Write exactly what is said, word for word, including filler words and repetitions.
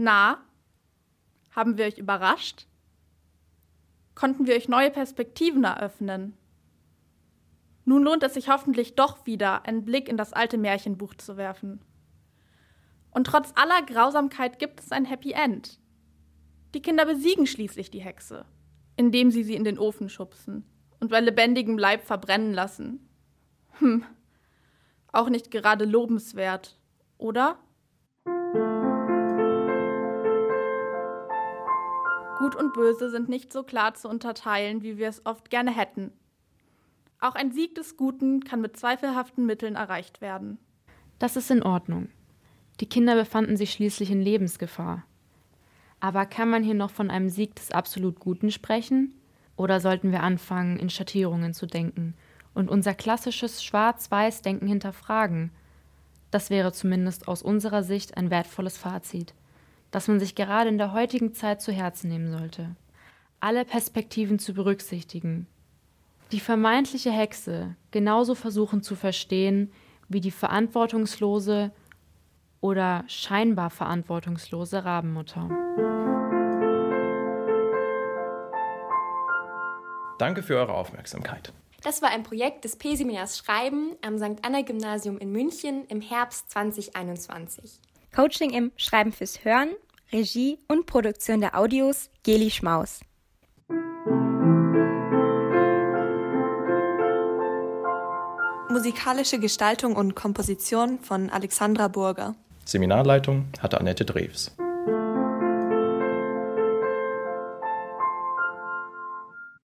Na, haben wir euch überrascht? Konnten wir euch neue Perspektiven eröffnen? Nun lohnt es sich hoffentlich doch wieder, einen Blick in das alte Märchenbuch zu werfen. Und trotz aller Grausamkeit gibt es ein Happy End. Die Kinder besiegen schließlich die Hexe, indem sie sie in den Ofen schubsen und bei lebendigem Leib verbrennen lassen. Hm, auch nicht gerade lobenswert, oder? Gut und Böse sind nicht so klar zu unterteilen, wie wir es oft gerne hätten. Auch ein Sieg des Guten kann mit zweifelhaften Mitteln erreicht werden. Das ist in Ordnung. Die Kinder befanden sich schließlich in Lebensgefahr. Aber kann man hier noch von einem Sieg des absolut Guten sprechen? Oder sollten wir anfangen, in Schattierungen zu denken und unser klassisches Schwarz-Weiß-Denken hinterfragen? Das wäre zumindest aus unserer Sicht ein wertvolles Fazit, das man sich gerade in der heutigen Zeit zu Herzen nehmen sollte. Alle Perspektiven zu berücksichtigen. Die vermeintliche Hexe genauso versuchen zu verstehen wie die verantwortungslose oder scheinbar verantwortungslose Rabenmutter. Danke für eure Aufmerksamkeit. Das war ein Projekt des P-Seminars Schreiben am Sankt Anna Gymnasium in München im Herbst zwanzig einundzwanzig. Coaching im Schreiben fürs Hören, Regie und Produktion der Audios Geli Schmaus. Musikalische Gestaltung und Komposition von Alexandra Burger. Seminarleitung hatte Annette Drews.